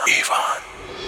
ایوان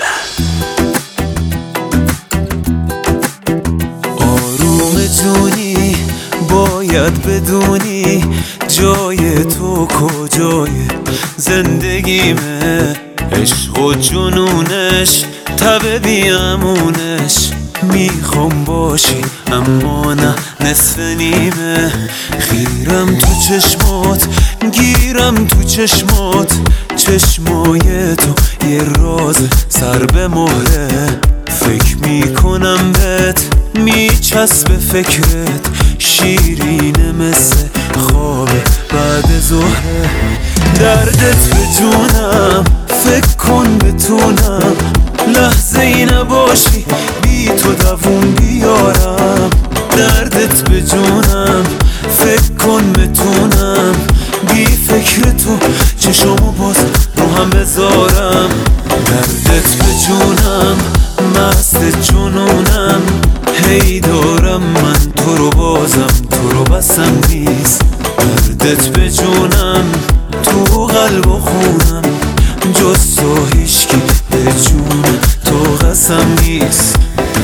آرومتونی باید بدونی جای تو کجای زندگیمه، عشق و جنونش تب بیامونش. میخوام باشی اما نه نصف نیمه، خیرم تو چشمات گیرم تو چشمات، چشمای تو یه راز سر به مهره. فکر میکنم بهت میچسبه فکرت، شیرینه مثل خواب بعد ظهره. دردت به جونم فکر کن بتونم لحظه ای نباشی بی تو دووم بیارم. دردت به جونم فکر کن بتونم بی فکر تو چشمو باز رو هم بذارم. دردت به جونم مست جنونم، هی دارم من تو رو بازم تو رو بسم نیست. دردت به جونم تو قلب و خونم، جز تو هیچکی به جون تو قسم نیست.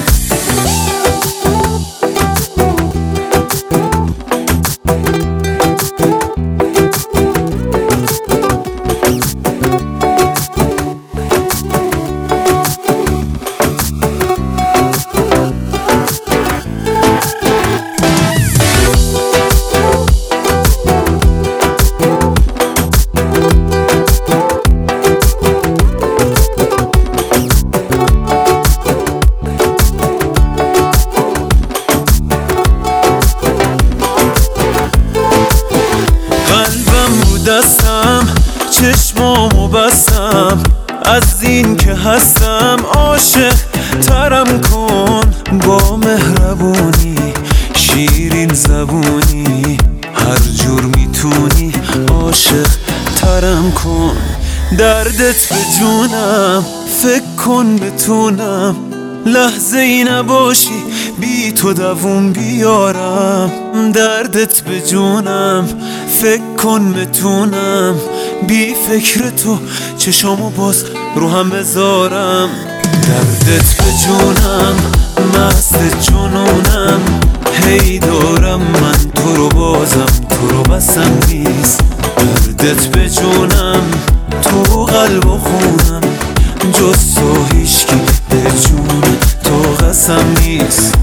دستم چشمامو بستم، از این که هستم عاشق ترم کن. با مهربونی شیرین زبونی هر جور میتونی عاشق ترم کن. دردت به جونم فکر کن بتونم لحظه ای نباشی بی تو دووم بیارم. دردت به جونم فکر کن بتونم بی فکر تو چشامو باز رو هم بذارم. دردت به جونم مست جنونم، هی دارم من تو رو بازم تو رو بسم نیست. دردت به جونم تو قلب و خونم، جز تو هیچکی به جون تو قسم نیست.